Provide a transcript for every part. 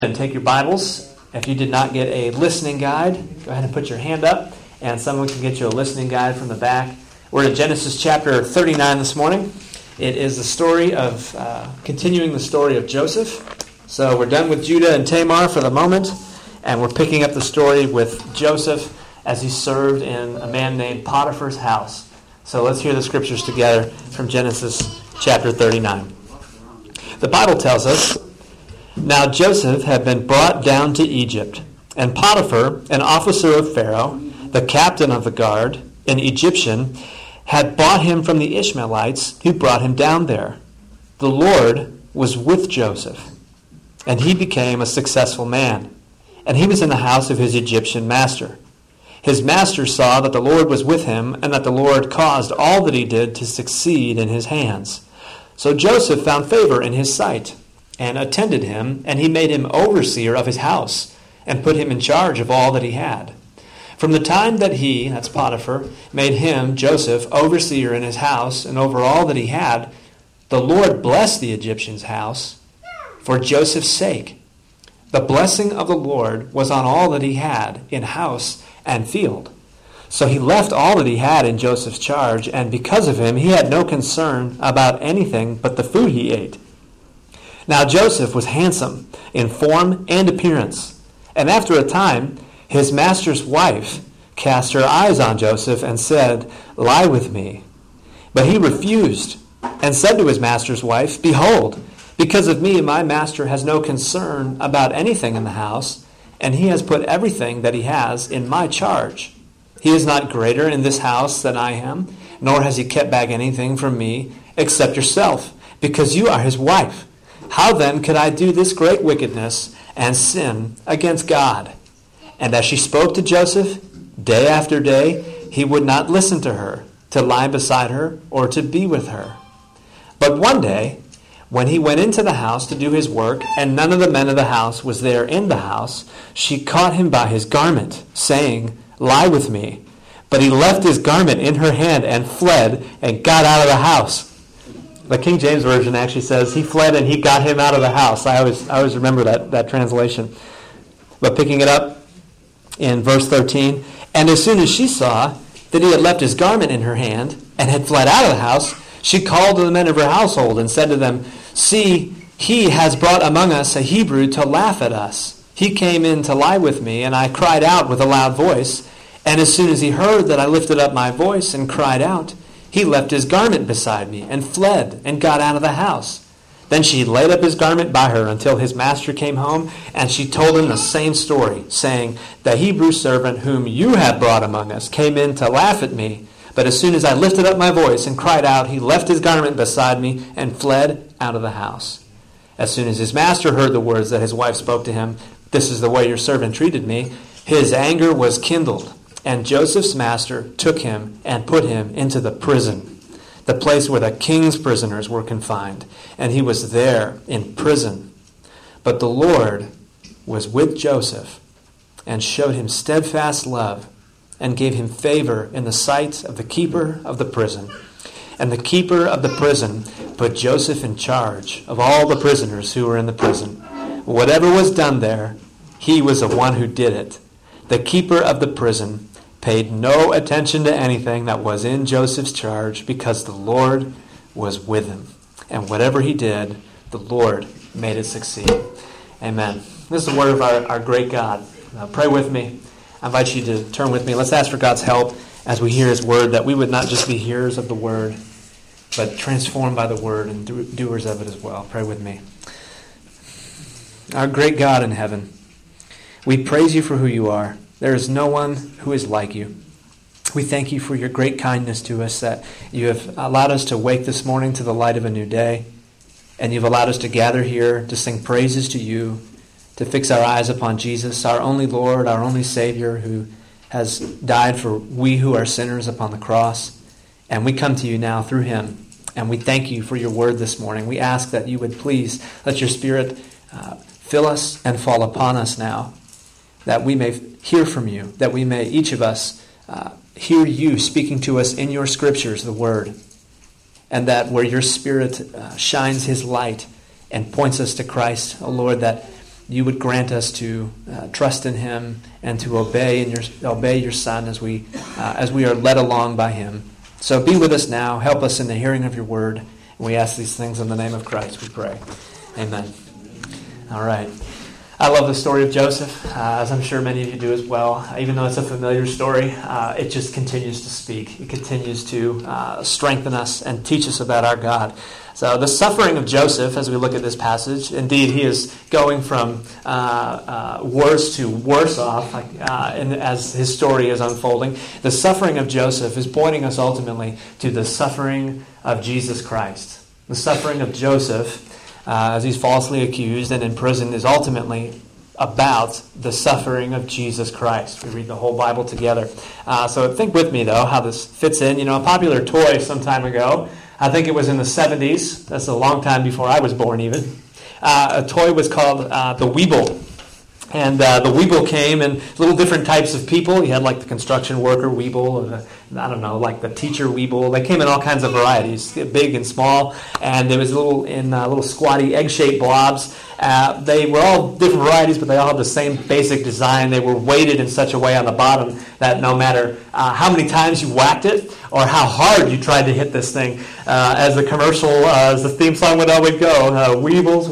And take your Bibles. If you did not get a listening guide, go ahead and put your hand up, and someone can get you a listening guide from the back. We're in Genesis chapter 39 this morning. It is the story of, continuing the story of Joseph. So we're done with Judah and Tamar for the moment, and we're picking up the story with Joseph as he served in a man named Potiphar's house. So let's hear the scriptures together from Genesis chapter 39. The Bible tells us, "Now Joseph had been brought down to Egypt, and Potiphar, an officer of Pharaoh, the captain of the guard, an Egyptian, had bought him from the Ishmaelites who brought him down there. The Lord was with Joseph, and he became a successful man, and he was in the house of his Egyptian master. His master saw that the Lord was with him, and that the Lord caused all that he did to succeed in his hands. So Joseph found favor in his sight, and attended him, and he made him overseer of his house, and put him in charge of all that he had. From the time that he," that's Potiphar, "made him, Joseph, overseer in his house, and over all that he had, the Lord blessed the Egyptian's house for Joseph's sake. The blessing of the Lord was on all that he had in house and field. So he left all that he had in Joseph's charge, and because of him he had no concern about anything but the food he ate. Now Joseph was handsome in form and appearance, and after a time his master's wife cast her eyes on Joseph and said, 'Lie with me.' But he refused and said to his master's wife, 'Behold, because of me my master has no concern about anything in the house, and he has put everything that he has in my charge. He is not greater in this house than I am, nor has he kept back anything from me except yourself, because you are his wife. How then could I do this great wickedness and sin against God?' And as she spoke to Joseph, day after day, he would not listen to her, to lie beside her, or to be with her. But one day, when he went into the house to do his work, and none of the men of the house was there in the house, she caught him by his garment, saying, 'Lie with me.' But he left his garment in her hand and fled and got out of the house." The King James Version actually says he fled and he got him out of the house. I always remember that translation. But picking it up in verse 13, "And as soon as she saw that he had left his garment in her hand and had fled out of the house, she called to the men of her household and said to them, 'See, he has brought among us a Hebrew to laugh at us. He came in to lie with me, and I cried out with a loud voice. And as soon as he heard that I lifted up my voice and cried out, he left his garment beside me and fled and got out of the house.' Then she laid up his garment by her until his master came home, and she told him the same story, saying, 'The Hebrew servant whom you have brought among us came in to laugh at me. But as soon as I lifted up my voice and cried out, he left his garment beside me and fled out of the house.' As soon as his master heard the words that his wife spoke to him, 'This is the way your servant treated me,' his anger was kindled. And Joseph's master took him and put him into the prison, the place where the king's prisoners were confined. And he was there in prison. But the Lord was with Joseph and showed him steadfast love and gave him favor in the sight of the keeper of the prison. And the keeper of the prison put Joseph in charge of all the prisoners who were in the prison. Whatever was done there, he was the one who did it. The keeper of the prison paid no attention to anything that was in Joseph's charge, because the Lord was with him. And whatever he did, the Lord made it succeed." Amen. This is the word of our great God. Pray with me. I invite you to turn with me. Let's ask for God's help as we hear his word, that we would not just be hearers of the word, but transformed by the word and doers of it as well. Pray with me. Our great God in heaven, we praise you for who you are. There is no one who is like you. We thank you for your great kindness to us, that you have allowed us to wake this morning to the light of a new day, and you've allowed us to gather here to sing praises to you, to fix our eyes upon Jesus, our only Lord, our only Savior, who has died for we who are sinners upon the cross. And we come to you now through him, and we thank you for your word this morning. We ask that you would please let your Spirit fill us and fall upon us now, that we may hear from you, that we may, each of us, hear you speaking to us in your scriptures, the word, and that where your Spirit shines his light and points us to Christ, oh Lord, that you would grant us to trust in him and to obey your Son as we are led along by him. So be with us now. Help us in the hearing of your word. And we ask these things in the name of Christ, we pray. Amen. All right. I love the story of Joseph, as I'm sure many of you do as well. Even though it's a familiar story, it just continues to speak. It continues to strengthen us and teach us about our God. So the suffering of Joseph, as we look at this passage, indeed he is going from worse to worse off as his story is unfolding. The suffering of Joseph is pointing us ultimately to the suffering of Jesus Christ. The suffering of Joseph, as he's falsely accused and imprisoned, is ultimately about the suffering of Jesus Christ. We read the whole Bible together. So think with me, though, how this fits in. A popular toy some time ago, I think it was in the 70s, that's a long time before I was born even, a toy was called the Weeble. And the Weeble came in little different types of people. You had like the construction worker Weeble, like the teacher Weeble. They came in all kinds of varieties, big and small. And there was little squatty egg-shaped blobs. They were all different varieties, but they all had the same basic design. They were weighted in such a way on the bottom that no matter how many times you whacked it or how hard you tried to hit this thing, as the theme song would always go, Weebles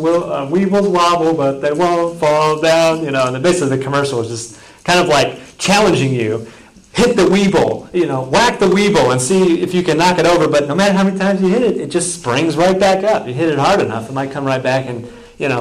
wobble, but they won't fall down. And basically the commercial was just kind of like challenging you. Hit the Weeble, whack the Weeble and see if you can knock it over. But no matter how many times you hit it, it just springs right back up. You hit it hard enough, it might come right back and,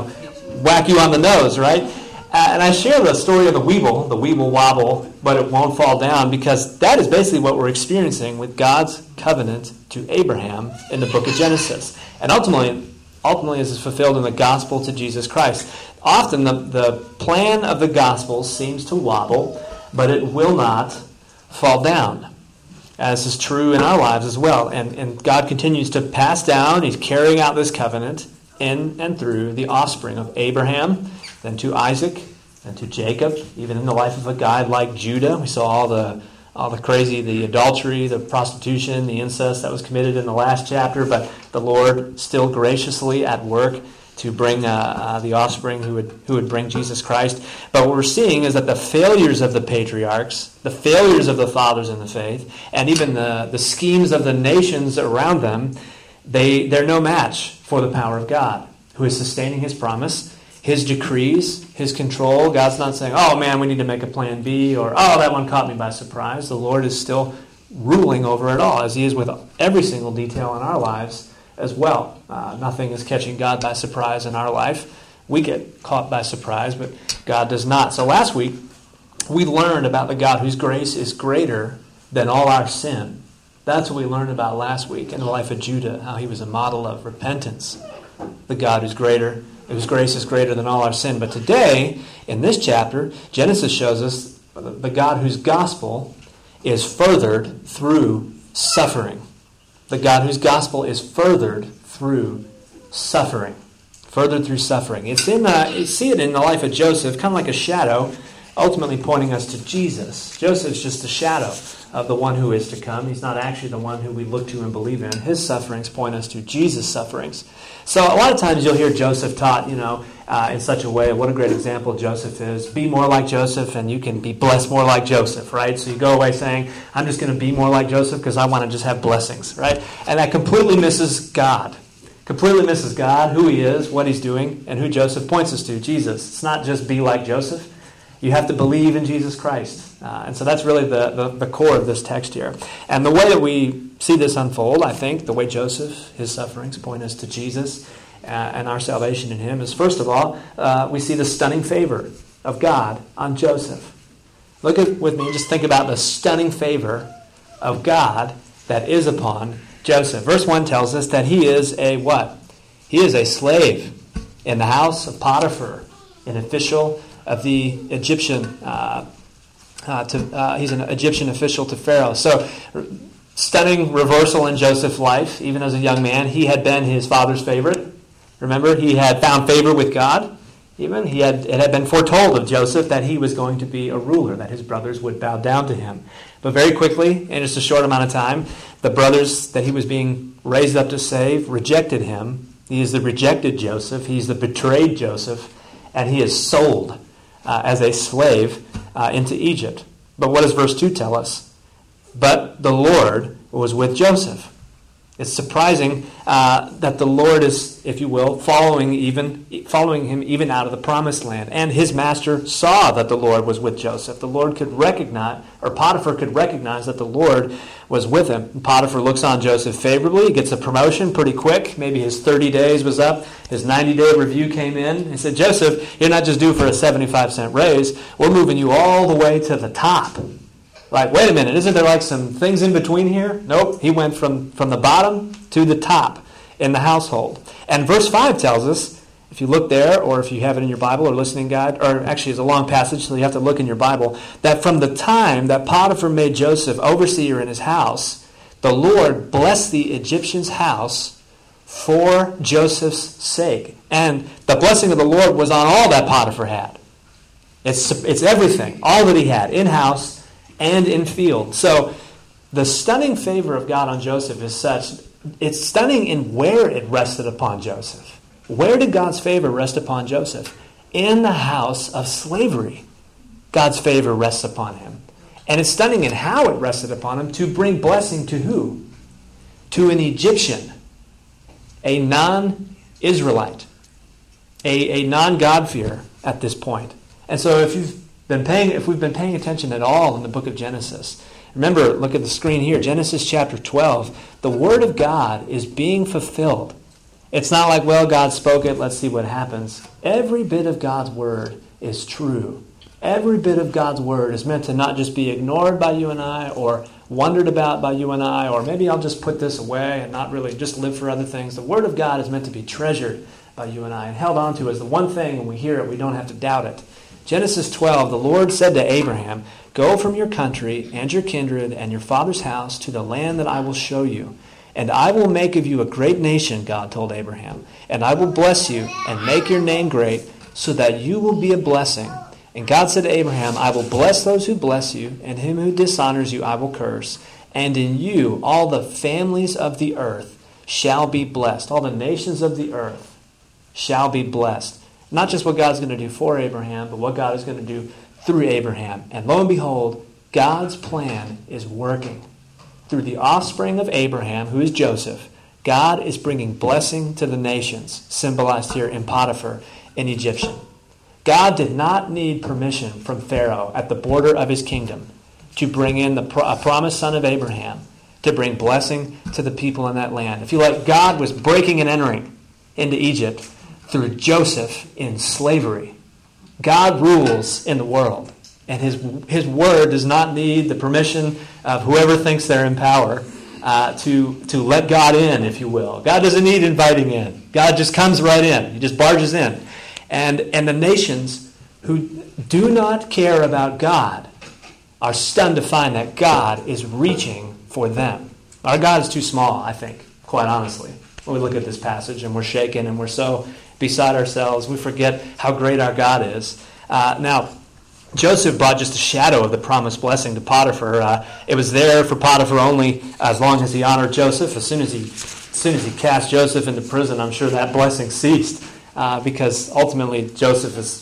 whack you on the nose, right? And I share the story of the Weeble wobble, but it won't fall down, because that is basically what we're experiencing with God's covenant to Abraham in the book of Genesis. And ultimately this is fulfilled in the gospel to Jesus Christ. Often the plan of the gospel seems to wobble, but it will not fall down. As is true in our lives as well. And God continues to pass down, he's carrying out this covenant in and through the offspring of Abraham, then to Isaac, and to Jacob, even in the life of a guy like Judah. We saw all the crazy, the adultery, the prostitution, the incest that was committed in the last chapter, but the Lord still graciously at work to bring the offspring who would bring Jesus Christ. But what we're seeing is that the failures of the patriarchs, the failures of the fathers in the faith, and even the schemes of the nations around them, they're no match for the power of God, who is sustaining his promise, his decrees, his control. God's not saying, oh man, we need to make a plan B, or oh, that one caught me by surprise. The Lord is still ruling over it all, as he is with every single detail in our lives as well. Nothing is catching God by surprise in our life. We get caught by surprise, but God does not. So last week, we learned about the God whose grace is greater than all our sin. That's what we learned about last week in the life of Judah, how he was a model of repentance. The God whose grace is greater than all our sin. But today, in this chapter, Genesis shows us the God whose gospel is furthered through suffering. The God whose gospel is furthered through suffering. Furthered through suffering. You see it in the life of Joseph, kind of like a shadow, ultimately pointing us to Jesus. Joseph's just a shadow of the one who is to come. He's not actually the one who we look to and believe in. His sufferings point us to Jesus' sufferings. So a lot of times you'll hear Joseph taught, in such a way. What a great example Joseph is. Be more like Joseph and you can be blessed more like Joseph, right? So you go away saying, I'm just going to be more like Joseph because I want to just have blessings, right? And that completely misses God. Completely misses God, who he is, what he's doing, and who Joseph points us to, Jesus. It's not just be like Joseph. You have to believe in Jesus Christ. And so that's really the core of this text here. And the way that we see this unfold, I think, the way Joseph, his sufferings point us to Jesus and our salvation in him, is first of all, we see the stunning favor of God on Joseph. Look at with me, just think about the stunning favor of God that is upon Joseph. Verse 1 tells us that he is a what? He is a slave in the house of Potiphar, an official of the Egyptian, he's an Egyptian official to Pharaoh. So, stunning reversal in Joseph's life. Even as a young man, he had been his father's favorite. Remember, he had found favor with God. It had been foretold of Joseph that he was going to be a ruler, that his brothers would bow down to him. But very quickly, in just a short amount of time, the brothers that he was being raised up to save rejected him. He is the rejected Joseph. He's the betrayed Joseph. and he is sold as a slave into Egypt. But what does verse 2 tell us? But the Lord was with Joseph. It's surprising that the Lord is, if you will, following him even out of the promised land. And his master saw that the Lord was with Joseph. The Lord could recognize, or Potiphar could recognize that the Lord was with him. And Potiphar looks on Joseph favorably. He gets a promotion pretty quick. Maybe his 30 days was up. His 90-day review came in. He said, Joseph, you're not just due for a 75-cent raise. We're moving you all the way to the top. Like, wait a minute, isn't there like some things in between here? Nope, he went from the bottom to the top in the household. And verse 5 tells us, if you look there, or if you have it in your Bible or listening guide, or actually it's a long passage, so you have to look in your Bible, that from the time that Potiphar made Joseph overseer in his house, the Lord blessed the Egyptian's house for Joseph's sake. And the blessing of the Lord was on all that Potiphar had. It's everything, all that he had, in-house and in field. So the stunning favor of God on Joseph is such, it's stunning in where it rested upon Joseph. Where did God's favor rest upon Joseph? In the house of slavery. God's favor rests upon him. And it's stunning in how it rested upon him to bring blessing to who? To an Egyptian, a non-Israelite, a non-God-fearer at this point. And so if we've been paying attention at all in the book of Genesis, remember, look at the screen here, Genesis chapter 12, the Word of God is being fulfilled. It's not like, well, God spoke it, let's see what happens. Every bit of God's Word is true. Every bit of God's Word is meant to not just be ignored by you and I, or wondered about by you and I, or maybe I'll just put this away and not really just live for other things. The Word of God is meant to be treasured by you and I and held on to as the one thing when we hear it, we don't have to doubt it. Genesis 12, the Lord said to Abraham, "Go from your country and your kindred and your father's house to the land that I will show you. And I will make of you a great nation," God told Abraham. "And I will bless you and make your name great so that you will be a blessing." And God said to Abraham, "I will bless those who bless you, and him who dishonors you I will curse. And in you all the families of the earth shall be blessed." All the nations of the earth shall be blessed. Not just what God's going to do for Abraham, but what God is going to do through Abraham. And lo and behold, God's plan is working. Through the offspring of Abraham, who is Joseph, God is bringing blessing to the nations, symbolized here in Potiphar, an Egyptian. God did not need permission from Pharaoh at the border of his kingdom to bring in a promised son of Abraham to bring blessing to the people in that land. If you like, God was breaking and entering into Egypt through Joseph in slavery. God rules in the world, and his word does not need the permission of whoever thinks they're in power to let God in, if you will. God doesn't need inviting in. God just comes right in. He just barges in. And the nations who do not care about God are stunned to find that God is reaching for them. Our God is too small, I think, quite honestly. When we look at this passage and we're shaken and we're so beside ourselves, we forget how great our God is. Now, Joseph brought just a shadow of the promised blessing to Potiphar. It was there for Potiphar only as long as he honored Joseph. As soon as he cast Joseph into prison, I'm sure that blessing ceased, because ultimately Joseph is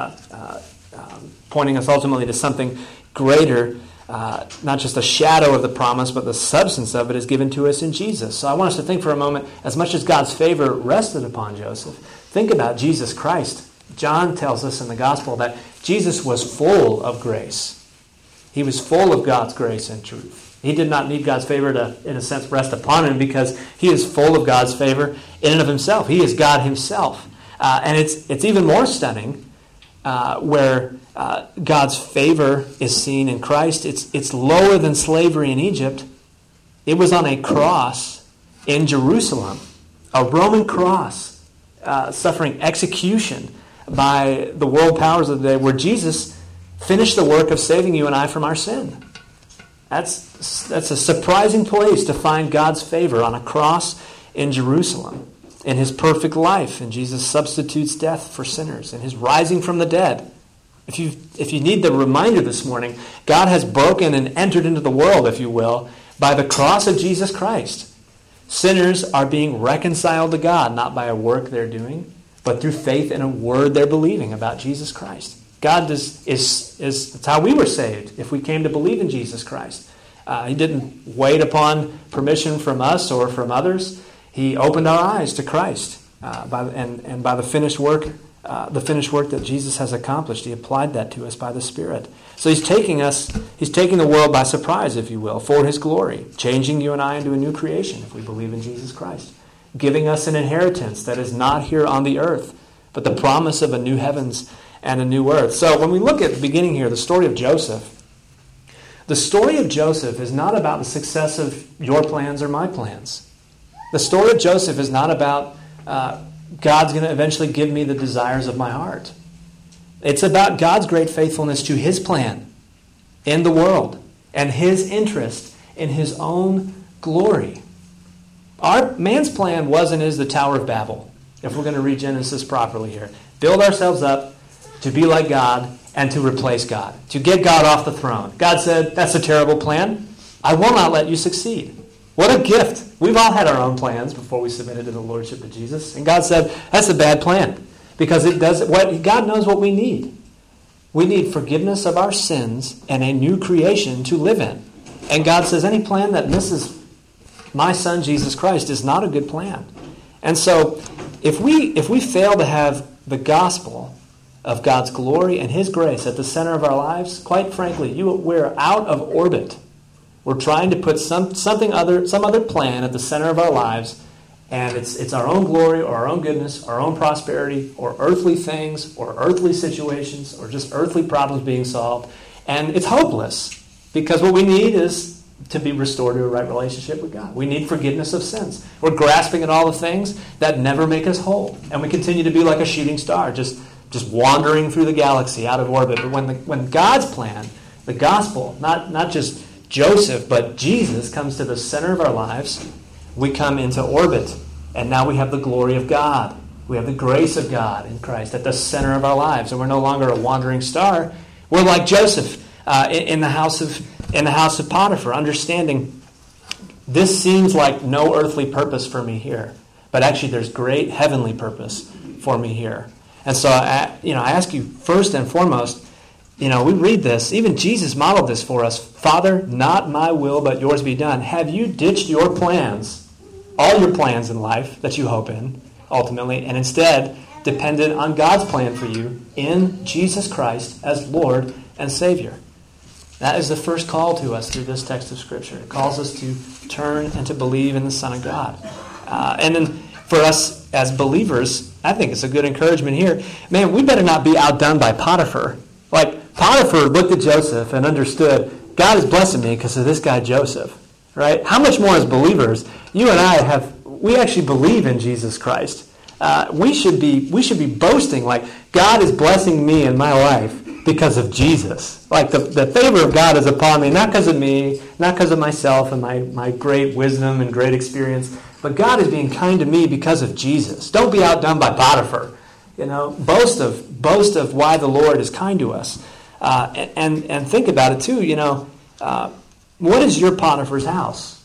pointing us ultimately to something greater. Not just a shadow of the promise, but the substance of it is given to us in Jesus. So I want us to think for a moment, as much as God's favor rested upon Joseph, think about Jesus Christ. John tells us in the gospel that Jesus was full of grace. He was full of God's grace and truth. He did not need God's favor to, in a sense, rest upon him, because he is full of God's favor in and of himself. He is God himself. And it's even more stunning where God's favor is seen in Christ. It's lower than slavery in Egypt. It was on a cross in Jerusalem, a Roman cross, suffering execution by the world powers of the day, where Jesus finished the work of saving you and I from our sin. That's a surprising place to find God's favor, on a cross in Jerusalem, in his perfect life, and Jesus substitutes death for sinners, and his rising from the dead. If you need the reminder this morning, God has broken and entered into the world, if you will, by the cross of Jesus Christ. Sinners are being reconciled to God, not by a work they're doing, but through faith in a word they're believing about Jesus Christ. God that's how we were saved if we came to believe in Jesus Christ. He didn't wait upon permission from us or from others. He opened our eyes to Christ by the finished work that Jesus has accomplished. He applied that to us by the Spirit. So he's taking the world by surprise, if you will, for his glory, changing you and I into a new creation if we believe in Jesus Christ, giving us an inheritance that is not here on the earth, but the promise of a new heavens and a new earth. So when we look at the beginning here, the story of Joseph, the story of Joseph is not about the success of your plans or my plans. The story of Joseph is not about God's going to eventually give me the desires of my heart. It's about God's great faithfulness to his plan in the world and his interest in his own glory. Our man's plan was and is the Tower of Babel, if we're going to read Genesis properly here. Build ourselves up to be like God and to replace God, to get God off the throne. God said, that's a terrible plan. I will not let you succeed. What a gift. We've all had our own plans before we submitted to the Lordship of Jesus. And God said, that's a bad plan. Because God knows what we need. We need forgiveness of our sins and a new creation to live in. And God says any plan that misses my Son, Jesus Christ, is not a good plan. And so if we fail to have the gospel of God's glory and his grace at the center of our lives, quite frankly, we're out of orbit. We're trying to put some other plan at the center of our lives, and it's our own glory or our own goodness, our own prosperity, or earthly things, or earthly situations, or just earthly problems being solved. And it's hopeless, because what we need is to be restored to a right relationship with God. We need forgiveness of sins. We're grasping at all the things that never make us whole. And we continue to be like a shooting star, just wandering through the galaxy out of orbit. But when God's plan, the gospel, not just Joseph, but Jesus comes to the center of our lives, we come into orbit. And now we have the glory of God. We have the grace of God in Christ at the center of our lives. And we're no longer a wandering star. We're like Joseph in the house of Potiphar, understanding this seems like no earthly purpose for me here. But actually there's great heavenly purpose for me here. And so I ask you first and foremost, we read this. Even Jesus modeled this for us. Father, not my will, but yours be done. Have you ditched your plans, all your plans in life that you hope in, ultimately, and instead depended on God's plan for you in Jesus Christ as Lord and Savior? That is the first call to us through this text of Scripture. It calls us to turn and to believe in the Son of God. And then for us as believers, I think it's a good encouragement here. Man, we better not be outdone by Potiphar. Like, Potiphar looked at Joseph and understood, God is blessing me because of this guy Joseph, right? How much more as believers, you and I we actually believe in Jesus Christ. We should be boasting like, God is blessing me in my life because of Jesus. Like the favor of God is upon me, not because of me, not because of myself and my great wisdom and great experience, but God is being kind to me because of Jesus. Don't be outdone by Potiphar. Boast of why the Lord is kind to us. And think about it too, what is your Potiphar's house?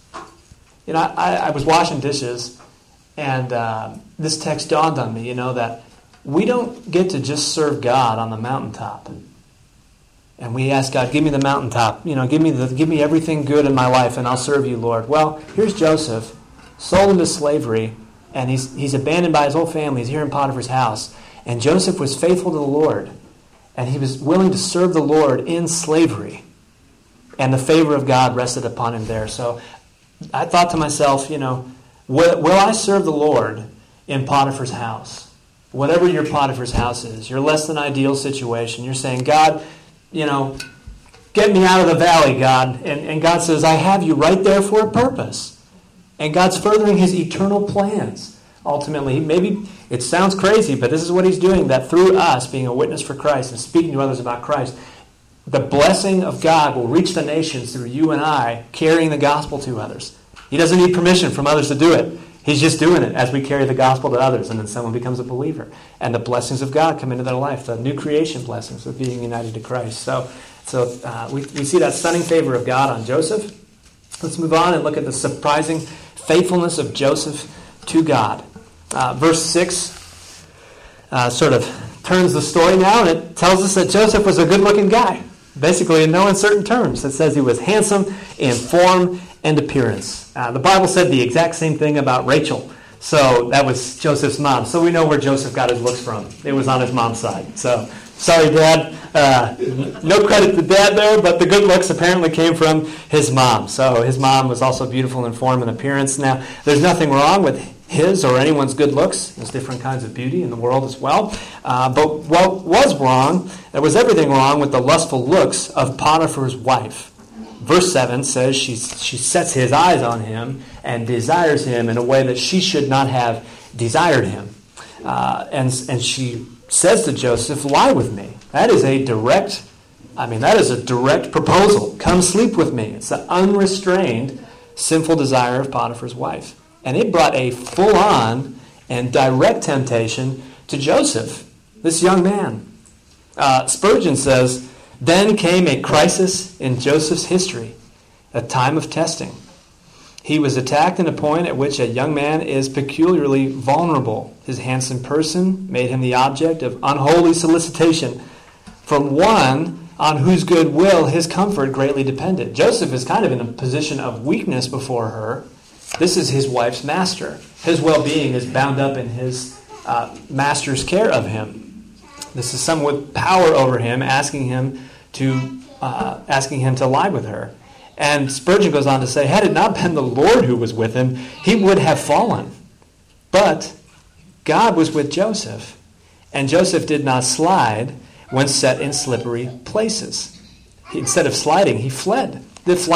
I was washing dishes, and this text dawned on me, that we don't get to just serve God on the mountaintop. And we ask God, give me the mountaintop, give me everything good in my life, and I'll serve you, Lord. Well, here's Joseph, sold into slavery, and he's abandoned by his whole family. He's here in Potiphar's house. And Joseph was faithful to the Lord, and he was willing to serve the Lord in slavery. And the favor of God rested upon him there. So I thought to myself, will I serve the Lord in Potiphar's house? Whatever your Potiphar's house is, your less than ideal situation, you're saying, God, get me out of the valley, God. And God says, I have you right there for a purpose. And God's furthering his eternal plans. Ultimately, maybe it sounds crazy, but this is what he's doing, that through us being a witness for Christ and speaking to others about Christ, the blessing of God will reach the nations through you and I carrying the gospel to others. He doesn't need permission from others to do it. He's just doing it as we carry the gospel to others, and then someone becomes a believer. And the blessings of God come into their life, the new creation blessings of being united to Christ. So we see that stunning favor of God on Joseph. Let's move on and look at the surprising faithfulness of Joseph to God. Verse 6, sort of turns the story now, and it tells us that Joseph was a good-looking guy. Basically, in no uncertain terms. It says he was handsome in form and appearance. The Bible said the exact same thing about Rachel. So that was Joseph's mom. So we know where Joseph got his looks from. It was on his mom's side. So sorry, Dad. No credit to Dad there, but the good looks apparently came from his mom. So his mom was also beautiful in form and appearance. Now, there's nothing wrong with his or anyone's good looks. There's different kinds of beauty in the world as well. But what was wrong, there was everything wrong with the lustful looks of Potiphar's wife. Verse 7 says she sets his eyes on him and desires him in a way that she should not have desired him. And she says to Joseph, lie with me. That is a direct proposal. Come sleep with me. It's the unrestrained, sinful desire of Potiphar's wife. And it brought a full-on and direct temptation to Joseph, this young man. Spurgeon says, then came a crisis in Joseph's history, a time of testing. He was attacked in a point at which a young man is peculiarly vulnerable. His handsome person made him the object of unholy solicitation from one on whose goodwill his comfort greatly depended. Joseph is kind of in a position of weakness before her. This is his wife's master. His well-being is bound up in his master's care of him. This is someone with power over him, asking him to lie with her. And Spurgeon goes on to say, had it not been the Lord who was with him, he would have fallen. But God was with Joseph, and Joseph did not slide when set in slippery places. Instead of sliding, he fled.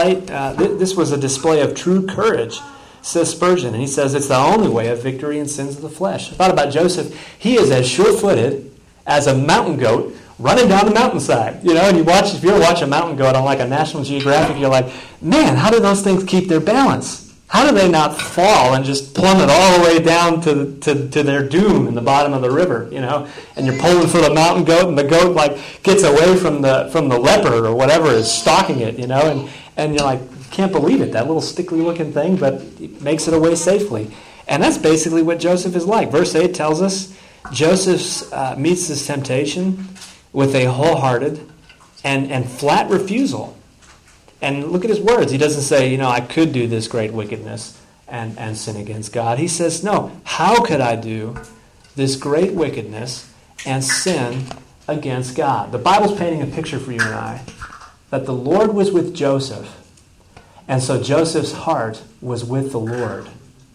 This was a display of true courage, says Spurgeon. And he says it's the only way of victory in sins of the flesh. I thought about Joseph. He is as sure-footed as a mountain goat running down the mountainside. You know, and if you ever watch a mountain goat on like a National Geographic, you're like, man, how do those things keep their balance? How do they not fall and just plummet all the way down to their doom in the bottom of the river, you know? And you're pulling for the mountain goat, and the goat like gets away from the leopard or whatever is stalking it, you know? And you're like, can't believe it, that little stickly looking thing, but it makes it away safely. And that's basically what Joseph is like. Verse 8 tells us Joseph meets this temptation with a wholehearted and flat refusal. And look at his words. He doesn't say, I could do this great wickedness and sin against God. He says, no, how could I do this great wickedness and sin against God? The Bible's painting a picture for you and I that the Lord was with Joseph, and so Joseph's heart was with the Lord.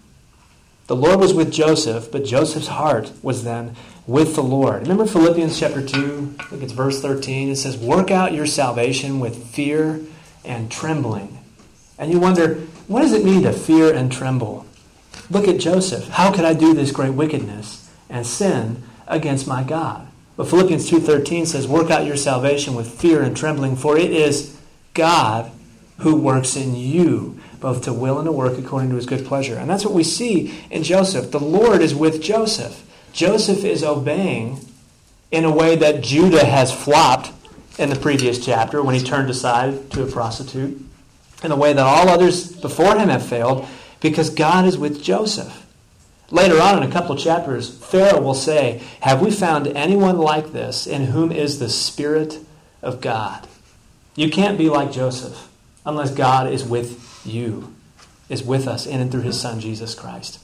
The Lord was with Joseph, but Joseph's heart was then with the Lord. Remember Philippians chapter 2, I think it's verse 13. It says, work out your salvation with fear and trembling. And you wonder, what does it mean to fear and tremble? Look at Joseph. How could I do this great wickedness and sin against my God? But Philippians 2:13 says, work out your salvation with fear and trembling, for it is God who works in you, both to will and to work according to his good pleasure. And that's what we see in Joseph. The Lord is with Joseph. Joseph is obeying in a way that Judah has flopped in the previous chapter when he turned aside to a prostitute, in a way that all others before him have failed, because God is with Joseph. Later on in a couple of chapters, Pharaoh will say, have we found anyone like this in whom is the Spirit of God? You can't be like Joseph unless God is with you, is with us in and through his Son, Jesus Christ.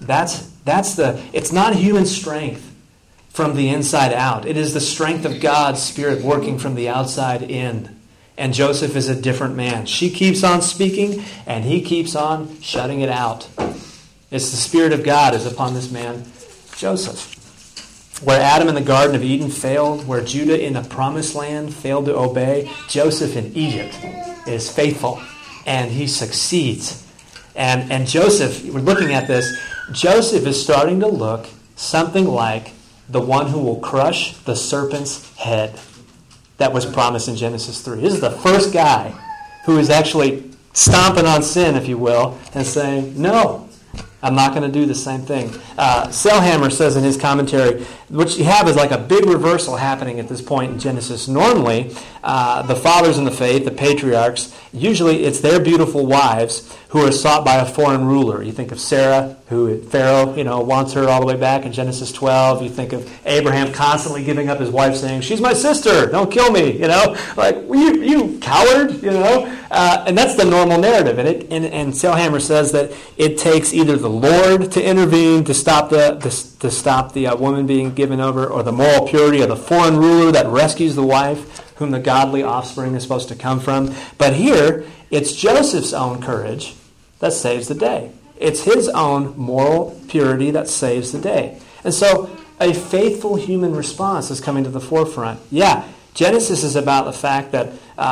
It's not human strength from the inside out. It is the strength of God's Spirit working from the outside in. And Joseph is a different man. She keeps on speaking, and he keeps on shutting it out. It's the Spirit of God is upon this man, Joseph. Where Adam in the Garden of Eden failed, where Judah in the Promised Land failed to obey, Joseph in Egypt is faithful, and he succeeds. And Joseph, we're looking at this, Joseph is starting to look something like the one who will crush the serpent's head that was promised in Genesis 3. This is the first guy who is actually stomping on sin, if you will, and saying, no, I'm not going to do the same thing. Selhammer says in his commentary, what you have is like a big reversal happening at this point in Genesis. Normally, the fathers in the faith, the patriarchs, usually it's their beautiful wives who are sought by a foreign ruler. You think of Sarah, who Pharaoh, wants her all the way back in Genesis 12. You think of Abraham constantly giving up his wife, saying, "She's my sister, don't kill me," like, you coward, and that's the normal narrative. And Sailhammer says that it takes either the Lord to intervene to stop the woman being given over, or the moral purity of the foreign ruler that rescues the wife, whom the godly offspring is supposed to come from. But here, it's Joseph's own courage that saves the day. It's his own moral purity that saves the day. And so a faithful human response is coming to the forefront. Yeah, Genesis is about the fact that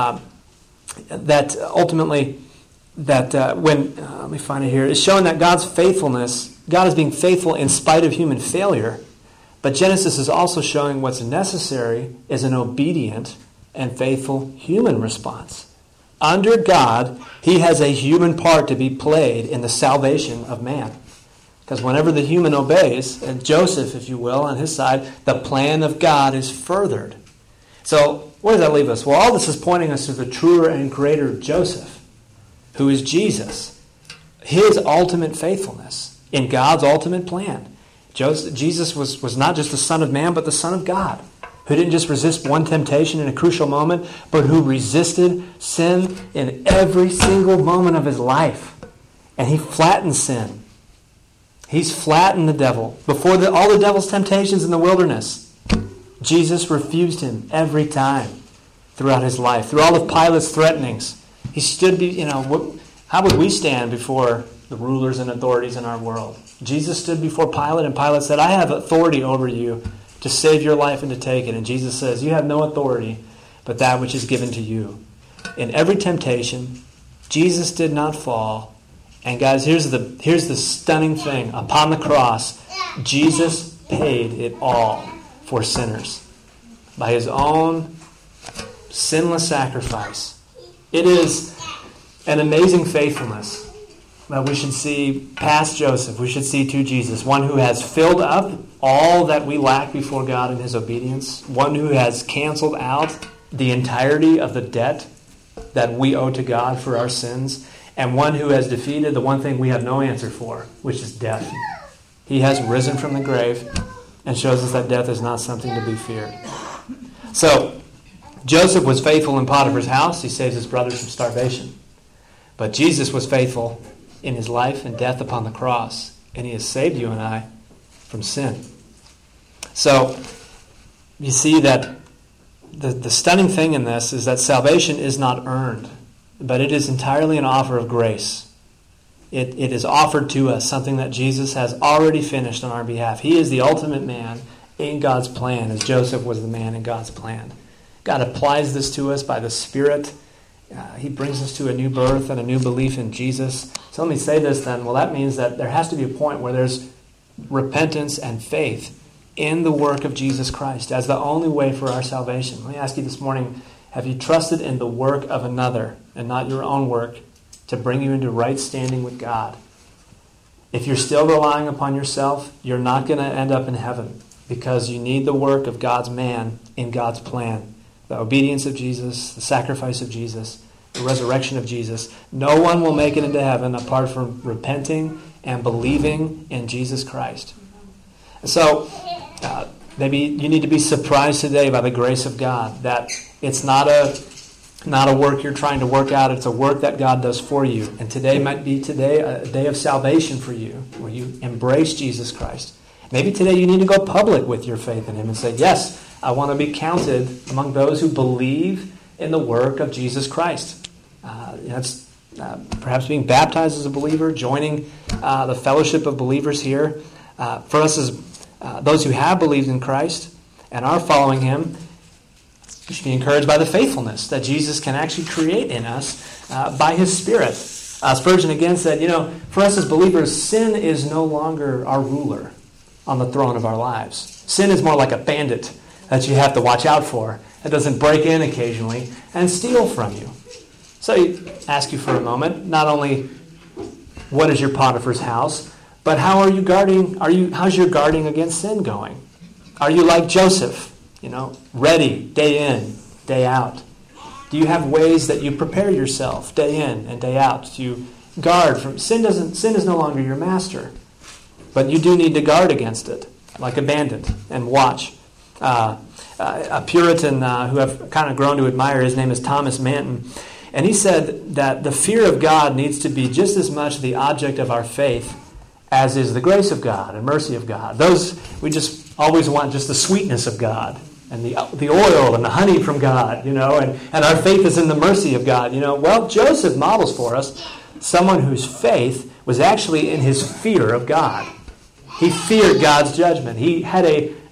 ultimately let me find it here, it's showing that God's faithfulness, God is being faithful in spite of human failure. But Genesis is also showing what's necessary is an obedient and faithful human response. Under God, he has a human part to be played in the salvation of man. Because whenever the human obeys, and Joseph, if you will, on his side, the plan of God is furthered. So, where does that leave us? Well, all this is pointing us to the truer and greater Joseph, who is Jesus. His ultimate faithfulness in God's ultimate plan. Jesus was not just the Son of Man, but the Son of God, who didn't just resist one temptation in a crucial moment, but who resisted sin in every single moment of his life. And he flattened sin. He's flattened the devil. Before all the devil's temptations in the wilderness, Jesus refused him every time throughout his life. Through all of Pilate's threatenings, he stood, how would we stand before the rulers and authorities in our world? Jesus stood before Pilate, and Pilate said, "I have authority over you to save your life and to take it." And Jesus says, "You have no authority but that which is given to you." In every temptation, Jesus did not fall. And guys, here's the stunning thing. Upon the cross, Jesus paid it all for sinners by his own sinless sacrifice. It is an amazing faithfulness that we should see past Joseph. We should see to Jesus, one who has filled up all that we lack before God in his obedience, one who has canceled out the entirety of the debt that we owe to God for our sins, and one who has defeated the one thing we have no answer for, which is death. He has risen from the grave and shows us that death is not something to be feared. So, Joseph was faithful in Potiphar's house. He saves his brothers from starvation. But Jesus was faithful in his life and death upon the cross, and he has saved you and I from sin. So, you see that the stunning thing in this is that salvation is not earned, but it is entirely an offer of grace. It is offered to us, something that Jesus has already finished on our behalf. He is the ultimate man in God's plan, as Joseph was the man in God's plan. God applies this to us by the Spirit. He brings us to a new birth and a new belief in Jesus. So let me say this then. Well, that means that there has to be a point where there's repentance and faith in the work of Jesus Christ as the only way for our salvation. Let me ask you this morning, have you trusted in the work of another and not your own work to bring you into right standing with God? If you're still relying upon yourself, you're not going to end up in heaven, because you need the work of God's man in God's plan. The obedience of Jesus, the sacrifice of Jesus, the resurrection of Jesus. No one will make it into heaven apart from repenting and believing in Jesus Christ. So, maybe you need to be surprised today by the grace of God, that it's not a work you're trying to work out, it's a work that God does for you. And today might be a day of salvation for you, where you embrace Jesus Christ. Maybe today you need to go public with your faith in him and say, yes, I want to be counted among those who believe in the work of Jesus Christ. That's perhaps being baptized as a believer, joining the fellowship of believers here. For us as those who have believed in Christ and are following him, we should be encouraged by the faithfulness that Jesus can actually create in us by his Spirit. Spurgeon again said, for us as believers, sin is no longer our ruler on the throne of our lives. Sin is more like a bandit that you have to watch out for. It doesn't break in occasionally and steal from you. So I ask you for a moment, not only what is your Potiphar's house, but how are you guarding? How's your guarding against sin going? Are you like Joseph, ready day in, day out? Do you have ways that you prepare yourself day in and day out to guard from sin. Sin is no longer your master, but you do need to guard against it, like a bandit, and watch. A Puritan who I've kind of grown to admire, his name is Thomas Manton, and he said that the fear of God needs to be just as much the object of our faith as is the grace of God and mercy of God. Those, we just always want just the sweetness of God and the oil and the honey from God, and our faith is in the mercy of God. Well, Joseph models for us someone whose faith was actually in his fear of God. He feared God's judgment. He had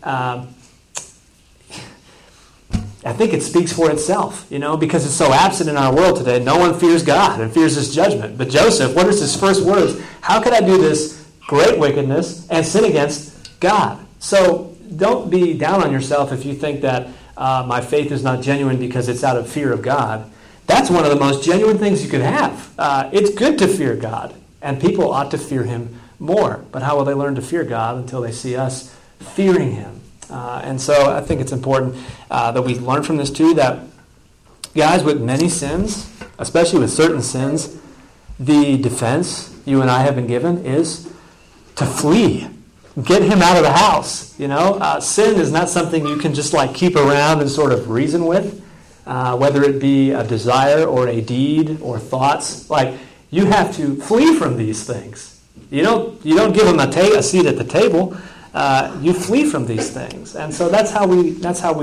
I think it speaks for itself, because it's so absent in our world today. No one fears God and fears his judgment. But Joseph, what is his first words? How could I do this great wickedness and sin against God? So don't be down on yourself if you think that my faith is not genuine because it's out of fear of God. That's one of the most genuine things you could have. It's good to fear God, and people ought to fear him more. But how will they learn to fear God until they see us fearing him? And so I think it's important that we learn from this too, that guys, with many sins, especially with certain sins, the defense you and I have been given is to flee. Get him out of the house. Sin is not something you can just keep around and sort of reason with, whether it be a desire or a deed or thoughts. You have to flee from these things. You don't give them a seat at the table. You flee from these things, and so that's how we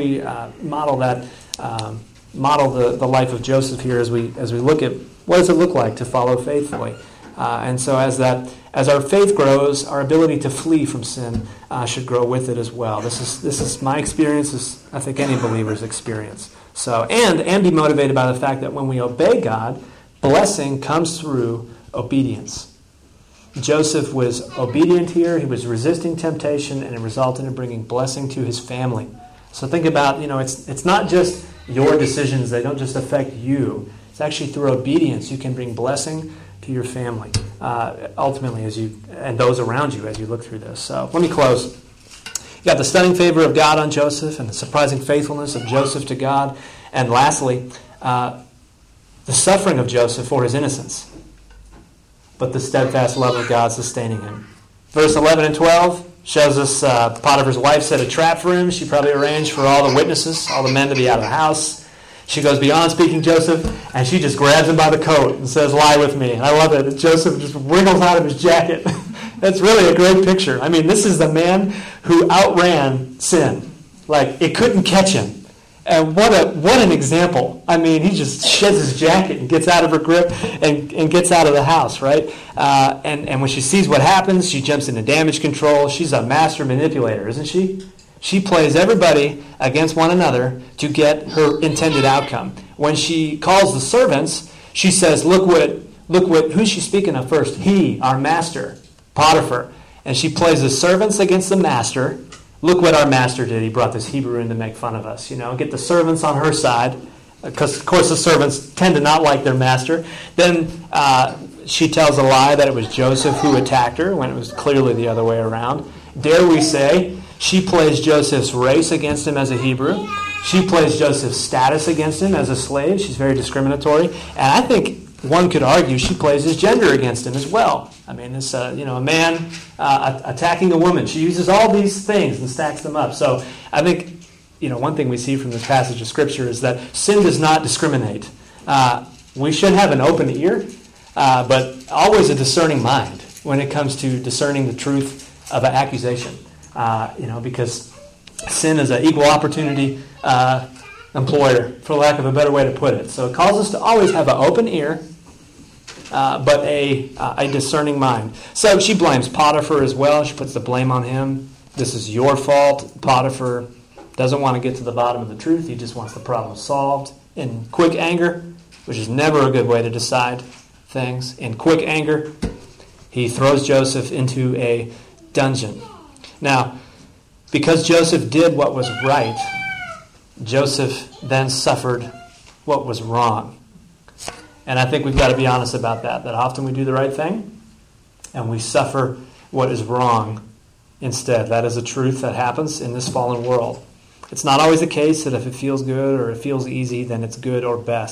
model that, model the life of Joseph here as we look at what does it look like to follow faithfully, and so as our faith grows, our ability to flee from sin should grow with it as well. This is my experience. This, I think, any believer's experience. So and be motivated by the fact that when we obey God, blessing comes through obedience. Joseph was obedient here. He was resisting temptation, and it resulted in bringing blessing to his family. So think about, it's not just your decisions. They don't just affect you. It's actually through obedience you can bring blessing to your family, ultimately, and those around you as you look through this. So let me close. You got the stunning favor of God on Joseph and the surprising faithfulness of Joseph to God. And lastly, the suffering of Joseph for his innocence, but the steadfast love of God sustaining him. Verse 11 and 12 shows us Potiphar's wife set a trap for him. She probably arranged for all the witnesses, all the men to be out of the house. She goes beyond speaking Joseph, and she just grabs him by the coat and says, "Lie with me." And I love it. Joseph just wriggles out of his jacket. That's really a great picture. I mean, this is the man who outran sin. It couldn't catch him. And what an example. I mean, he just sheds his jacket and gets out of her grip and gets out of the house, right? And when she sees what happens, she jumps into damage control. She's a master manipulator, isn't she? She plays everybody against one another to get her intended outcome. When she calls the servants, she says, look what, who's she speaking of first? He, our master, Potiphar. And she plays the servants against the master. Look what our master did. He brought this Hebrew in to make fun of us. Get the servants on her side, because, of course, the servants tend to not like their master. Then she tells a lie that it was Joseph who attacked her, when it was clearly the other way around. Dare we say, she plays Joseph's race against him as a Hebrew. She plays Joseph's status against him as a slave. She's very discriminatory. And I think one could argue she plays his gender against him as well. I mean, this a man attacking a woman. She uses all these things and stacks them up. So I think one thing we see from this passage of Scripture is that sin does not discriminate. We should have an open ear, but always a discerning mind when it comes to discerning the truth of an accusation. Because sin is an equal opportunity employer, for lack of a better way to put it. So it calls us to always have an open ear, but a discerning mind. So she blames Potiphar as well. She puts the blame on him. This is your fault. Potiphar doesn't want to get to the bottom of the truth. He just wants the problem solved in quick anger, which is never a good way to decide things. In quick anger, he throws Joseph into a dungeon. Now, because Joseph did what was right, Joseph then suffered what was wrong. And I think we've got to be honest about that often we do the right thing and we suffer what is wrong instead. That is a truth that happens in this fallen world. It's not always the case that if it feels good or it feels easy, then it's good or best.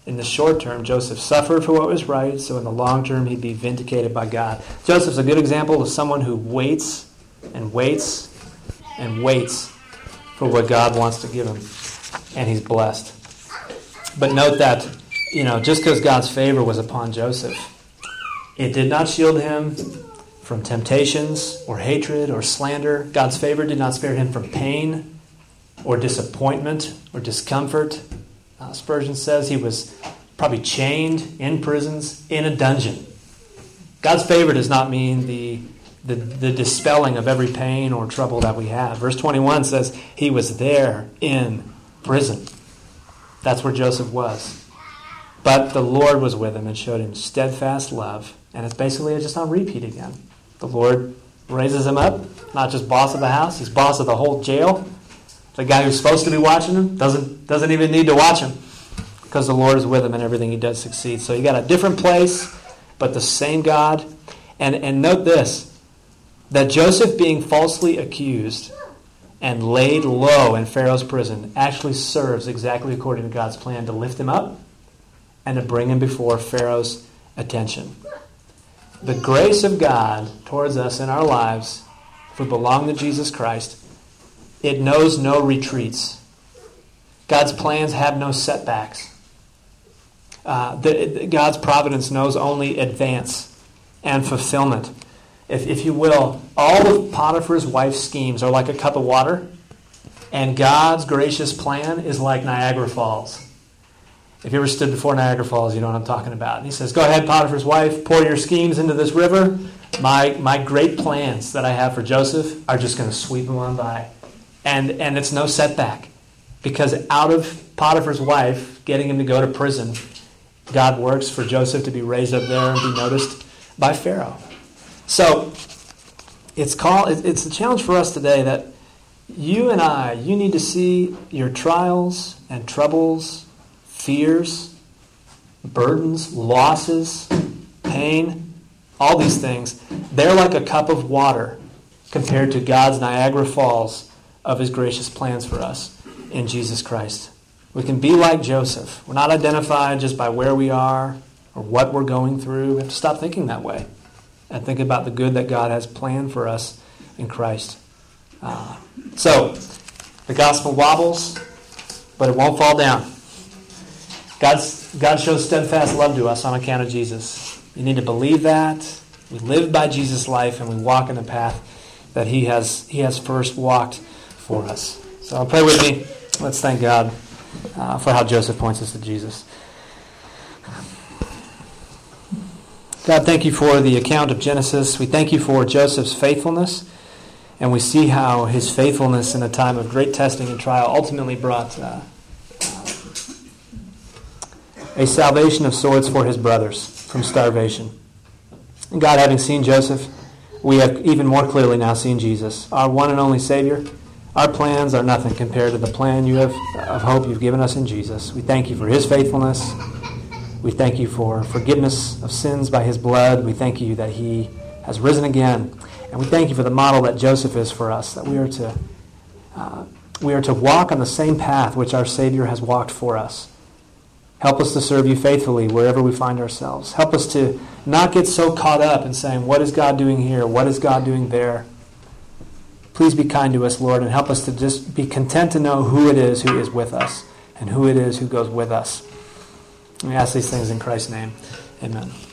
In the short term, Joseph suffered for what was right, so in the long term, he'd be vindicated by God. Joseph's a good example of someone who waits and waits and waits for what God wants to give him, and he's blessed. But note that, just because God's favor was upon Joseph, it did not shield him from temptations or hatred or slander. God's favor did not spare him from pain or disappointment or discomfort. Spurgeon says he was probably chained in prisons, in a dungeon. God's favor does not mean the dispelling of every pain or trouble that we have. Verse 21 says he was there in prison. That's where Joseph was. But the Lord was with him and showed him steadfast love. And it's basically just on repeat again. The Lord raises him up, not just boss of the house, he's boss of the whole jail. The guy who's supposed to be watching him doesn't even need to watch him because the Lord is with him and everything he does succeeds. So you got a different place, but the same God. And note this, that Joseph being falsely accused and laid low in Pharaoh's prison actually serves exactly according to God's plan to lift him up and to bring him before Pharaoh's attention. The grace of God towards us in our lives, if we belong to Jesus Christ, it knows no retreats. God's plans have no setbacks. God's providence knows only advance and fulfillment. If you will, all of Potiphar's wife's schemes are like a cup of water, and God's gracious plan is like Niagara Falls. If you ever stood before Niagara Falls, you know what I'm talking about. And he says, go ahead, Potiphar's wife, pour your schemes into this river. My great plans that I have for Joseph are just going to sweep him on by. And it's no setback. Because out of Potiphar's wife getting him to go to prison, God works for Joseph to be raised up there and be noticed by Pharaoh. So it's a challenge for us today that you need to see your trials and troubles, fears, burdens, losses, pain, all these things. They're like a cup of water compared to God's Niagara Falls of his gracious plans for us in Jesus Christ. We can be like Joseph. We're not identified just by where we are or what we're going through. We have to stop thinking that way and think about the good that God has planned for us in Christ. So, the gospel wobbles, but it won't fall down. God shows steadfast love to us on account of Jesus. You need to believe that. We live by Jesus' life and we walk in the path that He has first walked for us. So pray with me. Let's thank God for how Joseph points us to Jesus. God, thank you for the account of Genesis. We thank you for Joseph's faithfulness, and we see how his faithfulness in a time of great testing and trial ultimately brought a salvation of sorts for his brothers from starvation. And God, having seen Joseph, we have even more clearly now seen Jesus, our one and only Savior. Our plans are nothing compared to the plan you have of hope you've given us in Jesus. We thank you for his faithfulness. We thank you for forgiveness of sins by his blood. We thank you that he has risen again. And we thank you for the model that Joseph is for us, that we are to walk on the same path which our Savior has walked for us. Help us to serve you faithfully wherever we find ourselves. Help us to not get so caught up in saying, what is God doing here? What is God doing there? Please be kind to us, Lord, and help us to just be content to know who it is who is with us and who it is who goes with us. We ask these things in Christ's name. Amen.